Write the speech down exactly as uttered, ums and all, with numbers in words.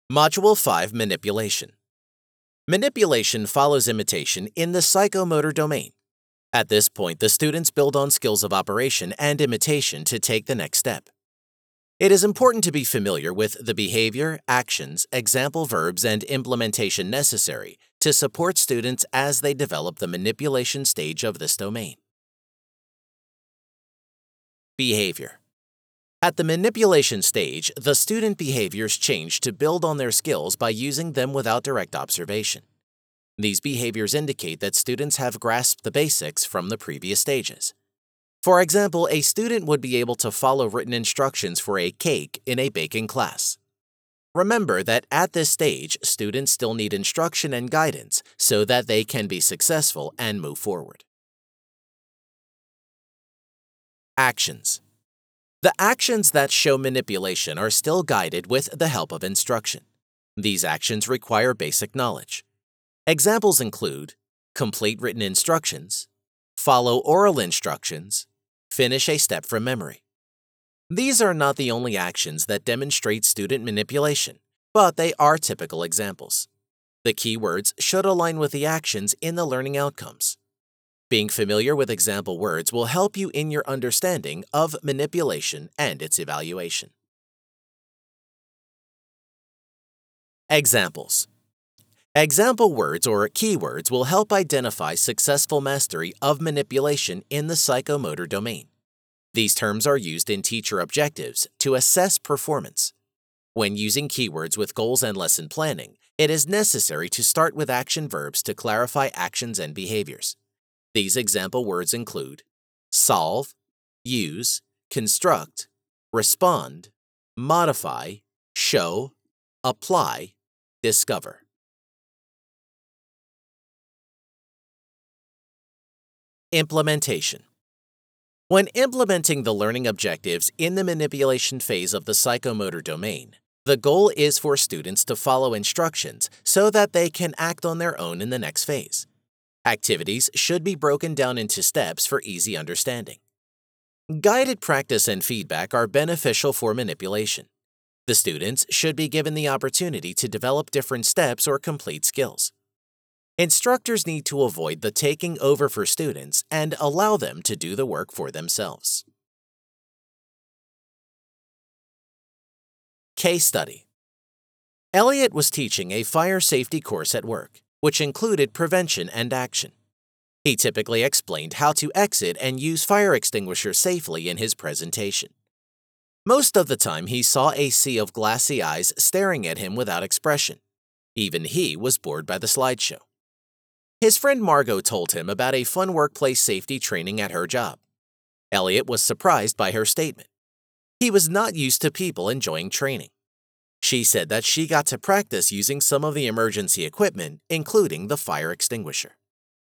Module five Manipulation. Manipulation follows imitation in the psychomotor domain. At this point, the students build on skills of operation and imitation to take the next step. It is important to be familiar with the behavior, actions, example verbs, and implementation necessary to support students as they develop the manipulation stage of this domain. Behavior. At the manipulation stage, the student behaviors change to build on their skills by using them without direct observation. These behaviors indicate that students have grasped the basics from the previous stages. For example, a student would be able to follow written instructions for a cake in a baking class. Remember that at this stage, students still need instruction and guidance so that they can be successful and move forward. Actions. The actions that show manipulation are still guided with the help of instruction. These actions require basic knowledge. Examples include complete written instructions, follow oral instructions, finish a step from memory. These are not the only actions that demonstrate student manipulation, but they are typical examples. The keywords should align with the actions in the learning outcomes. Being familiar with example words will help you in your understanding of manipulation and its evaluation. Examples. Example words or keywords will help identify successful mastery of manipulation in the psychomotor domain. These terms are used in teacher objectives to assess performance. When using keywords with goals and lesson planning, it is necessary to start with action verbs to clarify actions and behaviors. These example words include solve, use, construct, respond, modify, show, apply, discover. Implementation. When implementing the learning objectives in the manipulation phase of the psychomotor domain, the goal is for students to follow instructions so that they can act on their own in the next phase. Activities should be broken down into steps for easy understanding. Guided practice and feedback are beneficial for manipulation. The students should be given the opportunity to develop different steps or complete skills. Instructors need to avoid the taking over for students and allow them to do the work for themselves. Case study. Elliot was teaching a fire safety course at work, which included prevention and action. He typically explained how to exit and use fire extinguishers safely in his presentation. Most of the time, he saw a sea of glassy eyes staring at him without expression. Even he was bored by the slideshow. His friend Margot told him about a fun workplace safety training at her job. Elliot was surprised by her statement. He was not used to people enjoying training. She said that she got to practice using some of the emergency equipment, including the fire extinguisher.